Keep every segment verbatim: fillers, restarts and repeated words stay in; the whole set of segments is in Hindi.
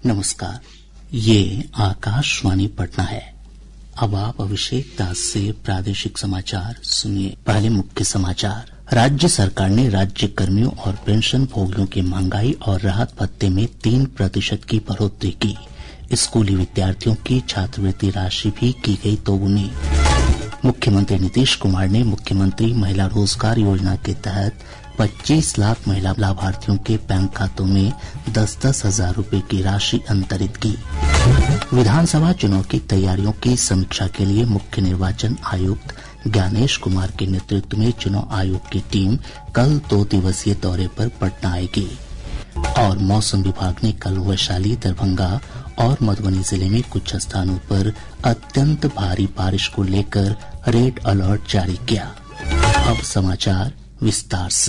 नमस्कार, ये आकाशवाणी पटना है। अब आप अभिषेक दास से प्रादेशिक समाचार सुनिए। पहले मुख्य समाचार। राज्य सरकार ने राज्य कर्मियों और पेंशन भोगियों की महंगाई और राहत भत्ते में तीन प्रतिशत की बढ़ोतरी की। स्कूली विद्यार्थियों की छात्रवृत्ति राशि भी की गई दोगुनी। मुख्यमंत्री नीतीश कुमार ने मुख्यमंत्री महिला रोजगार योजना के तहत पच्चीस लाख महिला लाभार्थियों के बैंक खातों में दस दस हजार रूपये की राशि अंतरित की। विधानसभा चुनाव की तैयारियों की समीक्षा के लिए मुख्य निर्वाचन आयुक्त ज्ञानेश कुमार के नेतृत्व में चुनाव आयोग की टीम कल दो दिवसीय दौरे पर पटना आएगी। और मौसम विभाग ने कल वैशाली, दरभंगा और मधुबनी जिले में कुछ स्थानों पर अत्यंत भारी बारिश को लेकर रेड अलर्ट जारी किया। अब समाचार विस्तार से।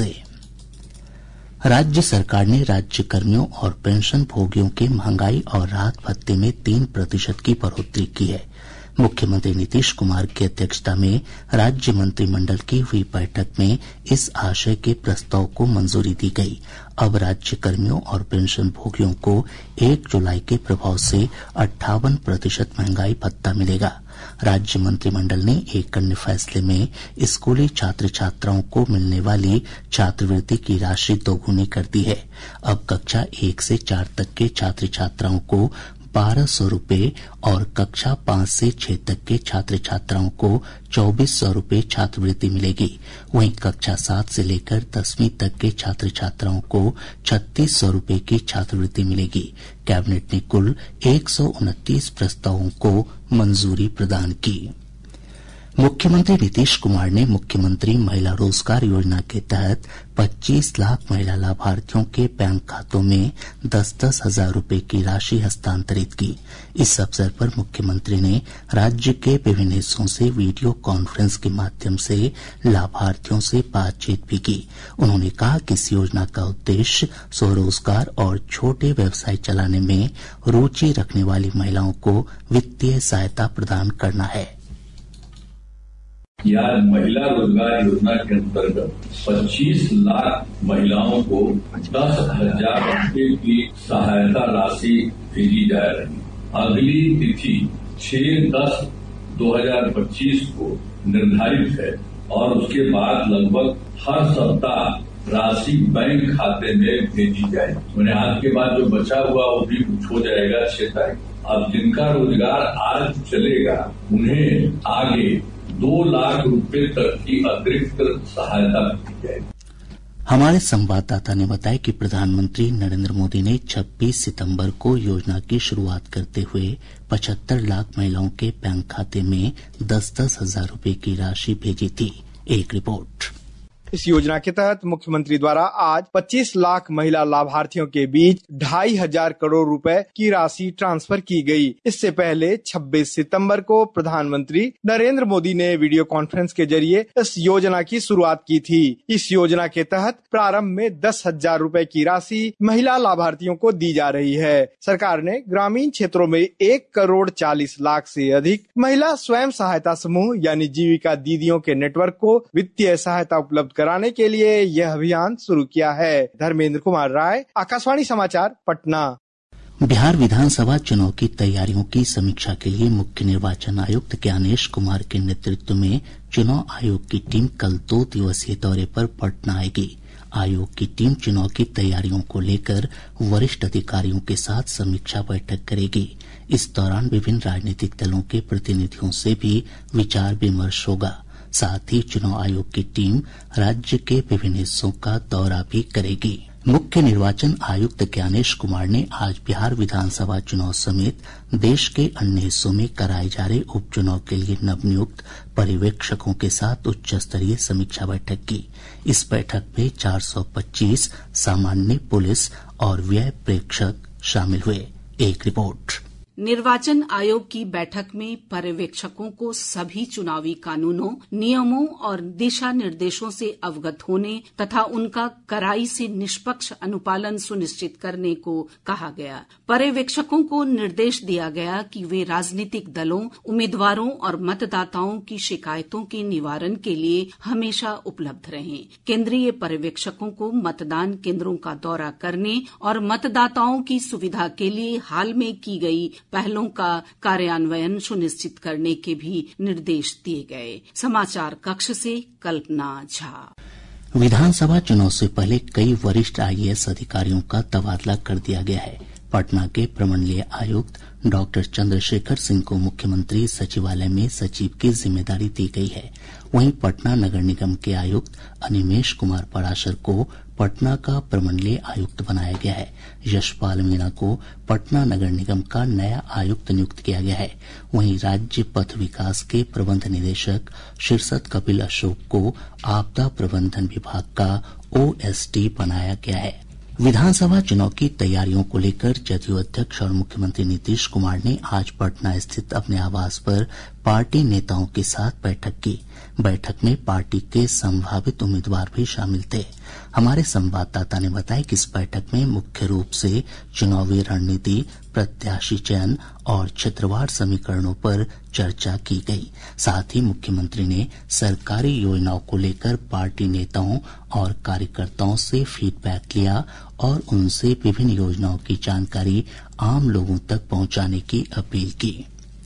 राज्य सरकार ने राज्य कर्मियों और पेंशन भोगियों के महंगाई और राहत भत्ते में तीन प्रतिशत की बढ़ोतरी की है। मुख्यमंत्री नीतीश कुमार की अध्यक्षता में राज्य मंत्रिमंडल की हुई बैठक में इस आशय के प्रस्ताव को मंजूरी दी गई। अब राज्य कर्मियों और पेंशन भोगियों को एक जुलाई के प्रभाव से अट्ठावन प्रतिशत महंगाई भत्ता मिलेगा। राज्य मंत्रिमंडल ने एक अन्य फैसले में स्कूली छात्र छात्राओं को मिलने वाली छात्रवृत्ति की राशि दोगुनी कर दी है। अब कक्षा एक से चार तक के छात्र छात्राओं को बारह सौ रूपये और कक्षा पांच से छह तक के छात्र छात्राओं को चौबीस सौ रूपये छात्रवृत्ति मिलेगी। वहीं कक्षा सात से लेकर दसवीं तक के छात्र छात्राओं को छत्तीस सौ रूपये की छात्रवृत्ति मिलेगी। कैबिनेट ने कुल एक सौ उनतीस प्रस्तावों को मंजूरी प्रदान की। मुख्यमंत्री नीतीश कुमार ने मुख्यमंत्री महिला रोजगार योजना के तहत पच्चीस लाख महिला लाभार्थियों के बैंक खातों में दस दस हजार रूपये की राशि हस्तांतरित की। इस अवसर पर मुख्यमंत्री ने राज्य के विभिन्न हिस्सों से वीडियो कॉन्फ्रेंस के माध्यम से लाभार्थियों से बातचीत भी की। उन्होंने कहा कि इस योजना का उद्देश्य स्वरोजगार और छोटे व्यवसाय चलाने में रुचि रखने वाली महिलाओं को वित्तीय सहायता प्रदान करना है। या महिला रोजगार योजना के अंतर्गत पच्चीस लाख महिलाओं को दस हजार रूपये की सहायता राशि भेजी जा रही। अगली तिथि छह दस दो हजार पच्चीस को निर्धारित है और उसके बाद लगभग हर सप्ताह राशि बैंक खाते में भेजी जाएगी। मैंने आज के बाद जो बचा हुआ वो भी कुछ हो जाएगा छह तारीख। अब जिनका रोजगार आज चलेगा उन्हें आगे दो लाख रुपए तक की अतिरिक्त सहायता दी जाएगी। हमारे संवाददाता ने बताया कि प्रधानमंत्री नरेंद्र मोदी ने छब्बीस सितंबर को योजना की शुरुआत करते हुए पचहत्तर लाख महिलाओं के बैंक खाते में दस दस हजार रूपये की राशि भेजी थी। एक रिपोर्ट। इस योजना के तहत मुख्यमंत्री द्वारा आज पच्चीस लाख महिला लाभार्थियों के बीच ढाई हजार करोड़ रुपए की राशि ट्रांसफर की गई। इससे पहले छब्बीस सितंबर को प्रधानमंत्री नरेंद्र मोदी ने वीडियो कॉन्फ्रेंस के जरिए इस योजना की शुरुआत की थी। इस योजना के तहत प्रारंभ में दस हजार रूपए की राशि महिला लाभार्थियों को दी जा रही है। सरकार ने ग्रामीण क्षेत्रों में एक करोड़ चालीस लाख से अधिक महिला स्वयं सहायता समूह यानी जीविका दीदियों के नेटवर्क को वित्तीय सहायता उपलब्ध कराने के लिए यह अभियान शुरू किया है। धर्मेंद्र कुमार राय, आकाशवाणी समाचार, पटना। बिहार विधानसभा चुनाव की तैयारियों की समीक्षा के लिए मुख्य निर्वाचन आयुक्त ज्ञानेश कुमार के नेतृत्व में चुनाव आयोग की टीम कल दो दिवसीय दौरे पर पटना आएगी। आयोग की टीम चुनाव की तैयारियों को लेकर वरिष्ठ अधिकारियों के साथ समीक्षा बैठक करेगी। इस दौरान विभिन्न राजनीतिक दलों के प्रतिनिधियों से भी विचार विमर्श होगा। साथ ही चुनाव आयोग की टीम राज्य के विभिन्न हिस्सों का दौरा भी करेगी। मुख्य निर्वाचन आयुक्त ज्ञानेश कुमार ने आज बिहार विधानसभा चुनाव समेत देश के अन्य हिस्सों में कराए जा रहे उपचुनाव के लिए नवनियुक्त पर्यवेक्षकों के साथ उच्च स्तरीय समीक्षा बैठक की। इस बैठक में चार सौ पच्चीस सामान्य, पुलिस और व्यय प्रेक्षक शामिल हुए। एक रिपोर्ट। निर्वाचन आयोग की बैठक में पर्यवेक्षकों को सभी चुनावी कानूनों, नियमों और दिशा निर्देशों से अवगत होने तथा उनका कड़ाई से निष्पक्ष अनुपालन सुनिश्चित करने को कहा गया। पर्यवेक्षकों को निर्देश दिया गया कि वे राजनीतिक दलों, उम्मीदवारों और मतदाताओं की शिकायतों के निवारण के लिए हमेशा उपलब्ध रहें। केंद्रीय पर्यवेक्षकों को मतदान केंद्रों का दौरा करने और मतदाताओं की सुविधा के लिए हाल में की गई पहलों का कार्यान्वयन सुनिश्चित करने के भी निर्देश दिए गए। समाचार कक्ष से कल्पना झा। विधानसभा चुनाव से पहले कई वरिष्ठ आईएएस अधिकारियों का तबादला कर दिया गया है। पटना के प्रमंडलीय आयुक्त डॉक्टर चंद्रशेखर सिंह को मुख्यमंत्री सचिवालय में सचिव की जिम्मेदारी दी गई है। वहीं पटना नगर निगम के आयुक्त अनिमेष कुमार पराशर को पटना का प्रमंडलीय आयुक्त बनाया गया है। यशपाल मीणा को पटना नगर निगम का नया आयुक्त नियुक्त किया गया है। वहीं राज्य पथ विकास के प्रबंध निदेशक शीर्षत कपिल अशोक को आपदा प्रबंधन विभाग का ओएसडी बनाया गया है। विधानसभा चुनाव की तैयारियों को लेकर जदयू अध्यक्ष और मुख्यमंत्री नीतीश कुमार ने आज पटना स्थित अपने आवास पर पार्टी नेताओं के साथ बैठक की। बैठक में पार्टी के संभावित उम्मीदवार भी शामिल थे। हमारे संवाददाता ने बताया कि इस बैठक में मुख्य रूप से चुनावी रणनीति, प्रत्याशी चयन और क्षेत्रवार समीकरणों पर चर्चा की गई। साथ ही मुख्यमंत्री ने सरकारी योजनाओं को लेकर पार्टी नेताओं और कार्यकर्ताओं से फीडबैक लिया और उनसे विभिन्न योजनाओं की जानकारी आम लोगों तक पहुंचाने की अपील की।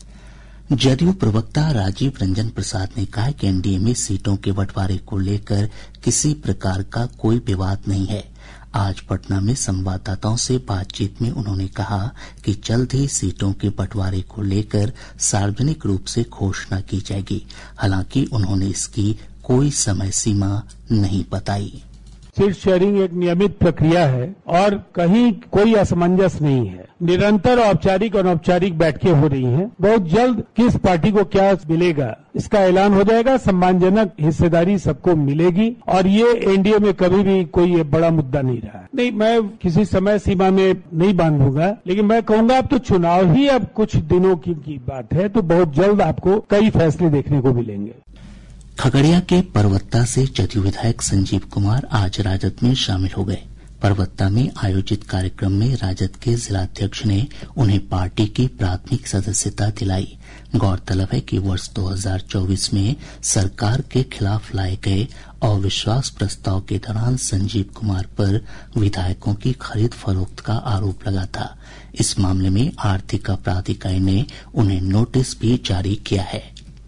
जदयू प्रवक्ता राजीव रंजन प्रसाद ने कहा कि एनडीए में सीटों के बंटवारे को लेकर किसी प्रकार का कोई विवाद नहीं है। आज पटना में संवाददाताओं से बातचीत में उन्होंने कहा कि जल्द ही सीटों के बंटवारे को लेकर सार्वजनिक रूप से घोषणा की जाएगी। हालांकि उन्होंने इसकी कोई समय सीमा नहीं बताई। सीट शेयरिंग एक नियमित प्रक्रिया है और कहीं कोई असमंजस नहीं है। निरंतर औपचारिक और अनौपचारिक बैठकें हो रही हैं। बहुत जल्द किस पार्टी को क्या मिलेगा इसका ऐलान हो जाएगा। सम्मानजनक हिस्सेदारी सबको मिलेगी और ये एनडीए में कभी भी कोई बड़ा मुद्दा नहीं रहा है। नहीं, मैं किसी समय सीमा में नहीं बांधूंगा, लेकिन मैं कहूंगा अब तो चुनाव ही अब कुछ दिनों की, की बात है, तो बहुत जल्द आपको कई फैसले देखने को मिलेंगे। खगड़िया के परबत्ता से जदयू विधायक संजीव कुमार आज राजद में शामिल हो गए। परबत्ता में आयोजित कार्यक्रम में राजद के जिलाध्यक्ष ने उन्हें पार्टी की प्राथमिक सदस्यता दिलाई। गौरतलब है कि वर्ष दो हज़ार चौबीस में सरकार के खिलाफ लाए गए अविश्वास प्रस्ताव के दौरान संजीव कुमार पर विधायकों की खरीद फरोख्त का आरोप लगा था। इस मामले में आर्थिक अपराध इकाई ने उन्हें नोटिस भी जारी किया है।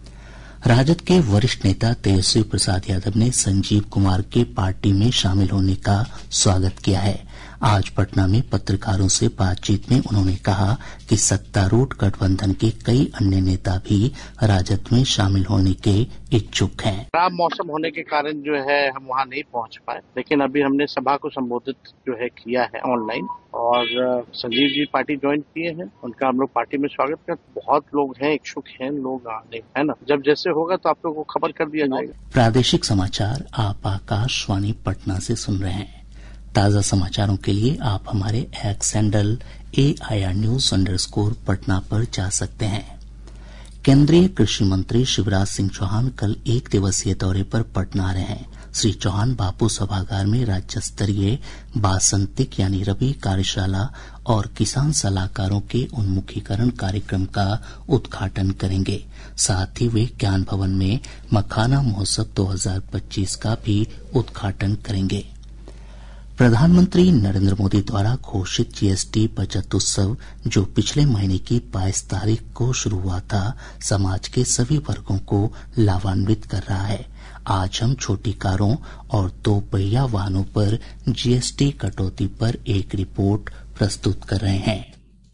राजद के वरिष्ठ नेता तेजस्वी प्रसाद यादव ने संजीव कुमार के पार्टी में शामिल होने का स्वागत किया है। आज पटना में पत्रकारों से बातचीत में उन्होंने कहा कि सत्तारूढ़ गठबंधन के कई अन्य नेता भी राजद में शामिल होने के इच्छुक हैं। खराब मौसम होने के कारण जो है हम वहां नहीं पहुंच पाए, लेकिन अभी हमने सभा को संबोधित जो है किया है ऑनलाइन और संजीव जी पार्टी ज्वाइन किए हैं। उनका हम लोग पार्टी में स्वागत करते। बहुत लोग हैं, इच्छुक हैं लोग आने, है ना। जब जैसे होगा तो आप लोगों को खबर कर दिया जाएगा। प्रादेशिक समाचार आप आकाशवाणी पटना से सुन रहे हैं। ताज़ा समाचारों के लिए आप हमारे X handle A I R news underscore Patna पर जा सकते हैं। केंद्रीय कृषि मंत्री शिवराज सिंह चौहान कल एक दिवसीय दौरे पर पटना आ रहे हैं। श्री चौहान बापू सभागार में राज्य स्तरीय बासंतिक यानी रबी कार्यशाला और किसान सलाहकारों के उन्मुखीकरण कार्यक्रम का उद्घाटन करेंगे। साथ ही वे ज्ञान भवन में मखाना महोत्सव दो हज़ार पच्चीस का भी उद्घाटन करेंगे। प्रधानमंत्री नरेंद्र मोदी द्वारा घोषित जीएसटी बचत उत्सव, जो पिछले महीने की बाईस तारीख को शुरू हुआ था, समाज के सभी वर्गों को लाभान्वित कर रहा है। आज हम छोटी कारों और दो पहिया वाहनों पर जीएसटी कटौती पर एक रिपोर्ट प्रस्तुत कर रहे हैं।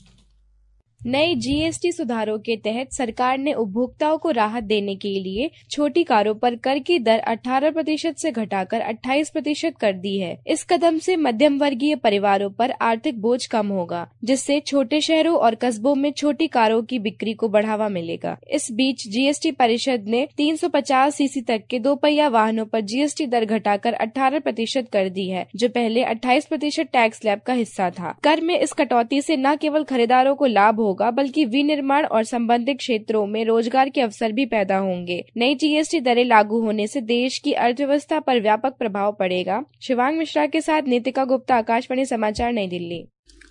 नए जीएसटी सुधारों के तहत सरकार ने उपभोक्ताओं को राहत देने के लिए छोटी कारों पर कर की दर अठारह प्रतिशत से घटाकर अट्ठाईस प्रतिशत कर दी है। इस कदम से मध्यम वर्गीय परिवारों पर आर्थिक बोझ कम होगा, जिससे छोटे शहरों और कस्बों में छोटी कारों की बिक्री को बढ़ावा मिलेगा। इस बीच जीएसटी परिषद ने तीन सौ पचास सीसी तक के दो पहिया वाहनों पर जीएसटी दर घटाकर अठारह प्रतिशत कर दी है, जो पहले अट्ठाईस प्रतिशत टैक्स स्लैब का हिस्सा था। कर में इस कटौती से न केवल खरीदारों को लाभ होगा बल्कि विनिर्माण और संबंधित क्षेत्रों में रोजगार के अवसर भी पैदा होंगे। नई जीएसटी दरें लागू होने से देश की अर्थव्यवस्था पर व्यापक प्रभाव पड़ेगा। शिवांग मिश्रा के साथ नीतिका गुप्ता, आकाशवाणी समाचार, नई दिल्ली।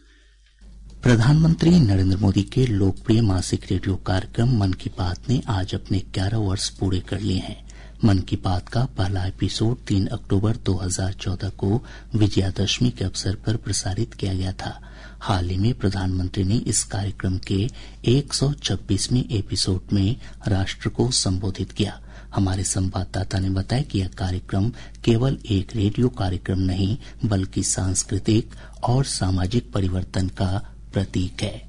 प्रधानमंत्री नरेंद्र मोदी के लोकप्रिय मासिक रेडियो कार्यक्रम मन की बात ने आज अपने ग्यारह वर्ष पूरे कर लिए हैं। मन की बात का पहला एपिसोड तीन अक्टूबर दो हज़ार चौदह को विजयादशमी के अवसर पर प्रसारित किया गया था। हाल ही में प्रधानमंत्री ने इस कार्यक्रम के एक सौ छब्बीसवें एपिसोड में राष्ट्र को संबोधित किया। हमारे संवाददाता ने बताया कि यह कार्यक्रम केवल एक रेडियो कार्यक्रम नहीं बल्कि सांस्कृतिक और सामाजिक परिवर्तन का प्रतीक है।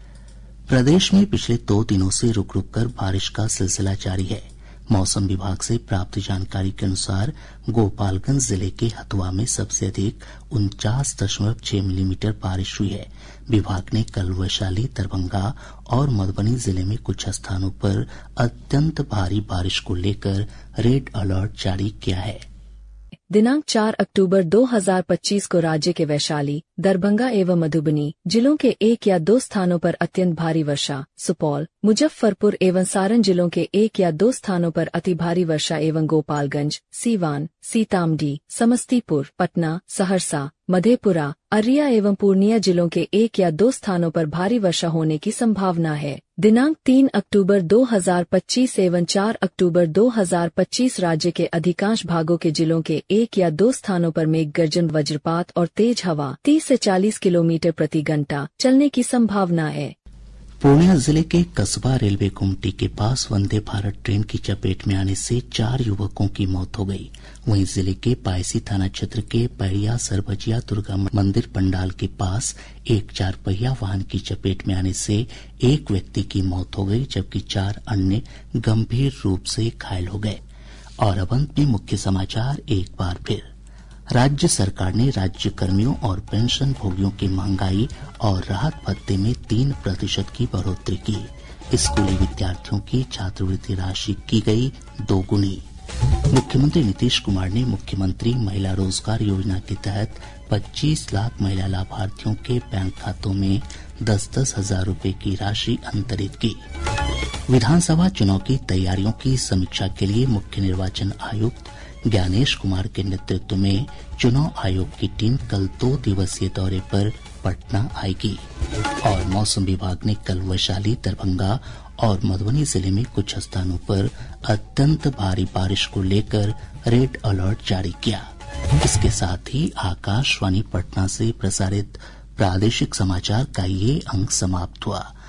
प्रदेश में पिछले दो दिनों से रुक रुक कर बारिश का सिलसिला जारी है। मौसम विभाग से प्राप्त जानकारी के अनुसार गोपालगंज जिले के हथुआ में सबसे अधिक उनचास दशमलव छह मिलीमीटर बारिश हुई है। विभाग ने कल वैशाली, दरभंगा और मधुबनी जिले में कुछ स्थानों पर अत्यंत भारी बारिश को लेकर रेड अलर्ट जारी किया है। दिनांक चार अक्टूबर दो हज़ार पच्चीस को राज्य के वैशाली, दरभंगा एवं मधुबनी जिलों के एक या दो स्थानों पर अत्यंत भारी वर्षा, सुपौल, मुजफ्फरपुर एवं सारण जिलों के एक या दो स्थानों पर अति भारी वर्षा एवं गोपालगंज, सीवान, सीतामढ़ी, समस्तीपुर, पटना, सहरसा, मधेपुरा, अररिया एवं पूर्णिया जिलों के एक या दो स्थानों पर भारी वर्षा होने की संभावना है। दिनांक तीन अक्टूबर दो हज़ार पच्चीस एवं चार अक्टूबर दो हज़ार पच्चीस राज्य के अधिकांश भागों के जिलों के एक या दो स्थानों पर मेघ गर्जन, वज्रपात और तेज हवा तीस से चालीस किलोमीटर प्रति घंटा चलने की संभावना है। पूर्णिया जिले के कसबा रेलवे गुमटी के पास वंदे भारत ट्रेन की चपेट में आने से चार युवकों की मौत हो गई। वहीं जिले के पायसी थाना क्षेत्र के पैरिया सरबजिया दुर्गा मंदिर पंडाल के पास एक चार पहिया वाहन की चपेट में आने से एक व्यक्ति की मौत हो गई जबकि चार अन्य गंभीर रूप से घायल हो गए। और अब अंत में मुख्य समाचार एक बार फिर। राज्य सरकार ने राज्य कर्मियों और पेंशन भोगियों की महंगाई और राहत भत्ते में तीन प्रतिशत की बढ़ोतरी की। स्कूली विद्यार्थियों की छात्रवृत्ति राशि की गई दोगुनी। मुख्यमंत्री नीतीश कुमार ने मुख्यमंत्री महिला रोजगार योजना के तहत पच्चीस लाख महिला लाभार्थियों के बैंक खातों में दस दस हजार रूपये की राशि अंतरित की। विधानसभा चुनाव की तैयारियों की समीक्षा के लिए मुख्य निर्वाचन आयुक्त ज्ञानेश कुमार के नेतृत्व में चुनाव आयोग की टीम कल दो दिवसीय दौरे पर पटना आएगी। और मौसम विभाग ने कल वैशाली, दरभंगा और मधुबनी जिले में कुछ स्थानों पर अत्यंत भारी बारिश को लेकर रेड अलर्ट जारी किया। इसके साथ ही आकाशवाणी पटना से प्रसारित प्रादेशिक समाचार का ये अंक समाप्त हुआ।